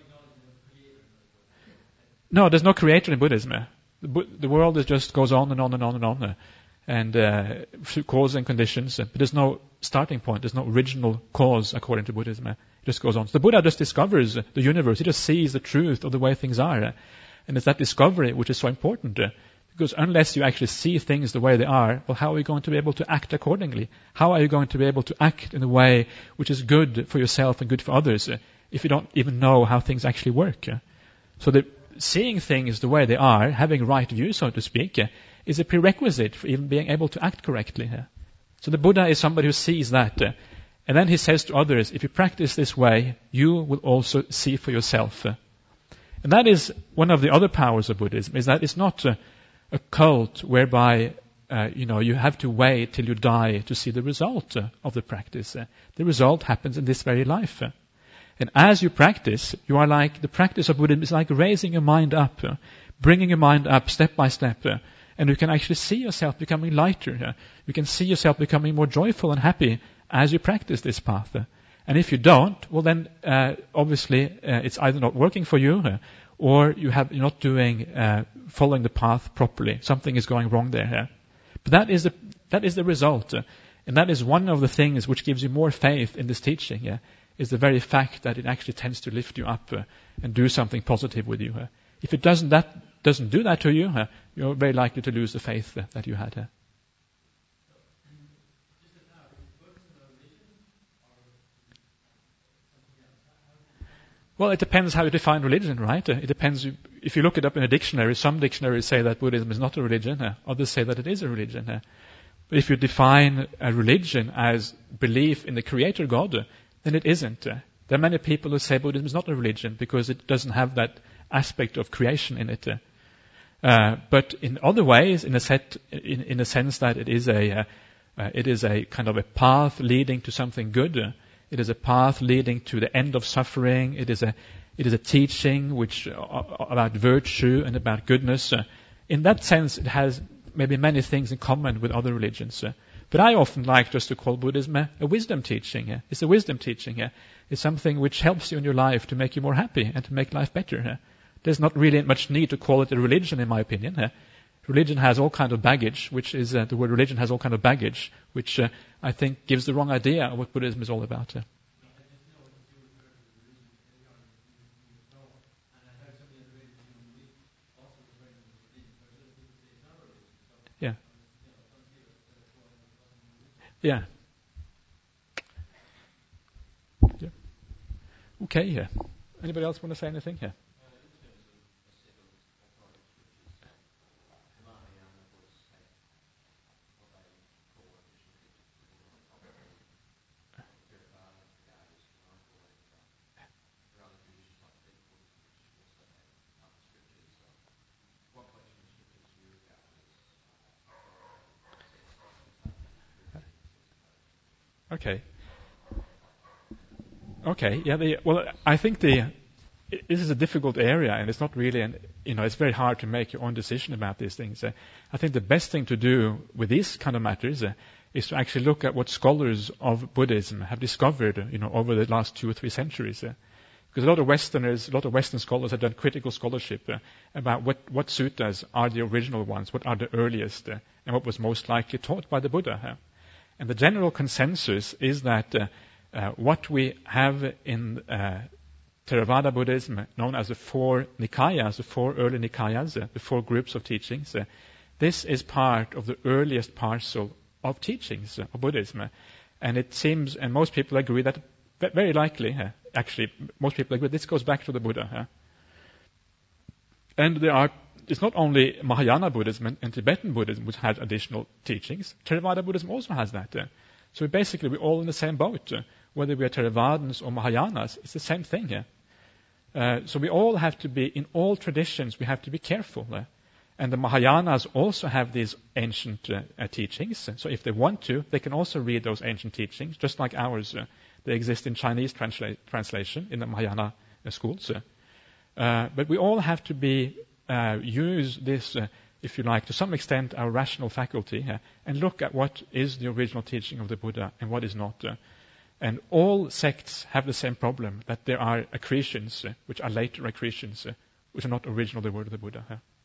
No, there's no creator in Buddhism. The world just goes on and on and on and on, and through cause and conditions. But there's no starting point. There's no original cause according to Buddhism. It just goes on. So the Buddha just discovers the universe. He just sees the truth of the way things are, and it's that discovery which is so important. Because unless you actually see things the way they are, well, how are you going to be able to act accordingly? How are you going to be able to act in a way which is good for yourself and good for others? If you don't even know how things actually work. So seeing things the way they are, having right view, so to speak, is a prerequisite for even being able to act correctly. So the Buddha is somebody who sees that. And then he says to others, if you practice this way, you will also see for yourself. And that is one of the other powers of Buddhism, is that it's not a cult whereby you have to wait till you die to see the result of the practice. The result happens in this very life. And as you practice, you are like, the practice of Buddhism is like raising your mind up, bringing your mind up step by step, and you can actually see yourself becoming lighter. You can see yourself becoming more joyful and happy as you practice this path. And if you don't, well then obviously it's either not working for you or you're not following the path properly. Something is going wrong there. But that is the result. And that is one of the things which gives you more faith in this teaching, is the very fact that it actually tends to lift you up and do something positive with you. If it doesn't do that to you, you're very likely to lose the faith that you had. Well, it depends how you define religion, right? It depends. If you look it up in a dictionary, some dictionaries say that Buddhism is not a religion. Others say that it is a religion. But if you define a religion as belief in the Creator God, then it isn't. There are many people who say Buddhism is not a religion because it doesn't have that aspect of creation in it. But in other ways, in a sense that it is a kind of a path leading to something good. It is a path leading to the end of suffering. It is a teaching about virtue and about goodness. In that sense, it has maybe many things in common with other religions. But I often like just to call Buddhism a wisdom teaching. It's a wisdom teaching. It's something which helps you in your life to make you more happy and to make life better. There's not really much need to call it a religion, in my opinion. Religion has all kind of baggage, the word religion has all kind of baggage, which I think gives the wrong idea of what Buddhism is all about. Yeah. Yeah. Yeah. Okay, yeah. Anybody else want to say anything here? Okay. Okay. Yeah. I think this is a difficult area, and it's not really it's very hard to make your own decision about these things. I think the best thing to do with these kind of matters is to actually look at what scholars of Buddhism have discovered, over the last 2 or 3 centuries. Because a lot of Western scholars have done critical scholarship about what suttas are the original ones, what are the earliest, and what was most likely taught by the Buddha. And the general consensus is that what we have in Theravada Buddhism, known as the 4 Nikayas, the 4 early Nikayas, the 4 groups of teachings, this is part of the earliest parcel of teachings of Buddhism. And it seems, and most people agree that, very likely, actually, most people agree, this goes back to the Buddha. And it's not only Mahayana Buddhism and Tibetan Buddhism which has additional teachings. Theravada Buddhism also has that. So basically we're all in the same boat. Whether we are Theravadins or Mahayanas, it's the same thing. So we all have to be, in all traditions, we have to be careful. And the Mahayanas also have these ancient teachings. So if they want to, they can also read those ancient teachings, just like ours. They exist in Chinese translation in the Mahayana schools. But we all have to use this, if you like, to some extent, our rational faculty, and look at what is the original teaching of the Buddha and what is not. And all sects have the same problem, that there are accretions, which are later accretions, which are not original the word of the Buddha.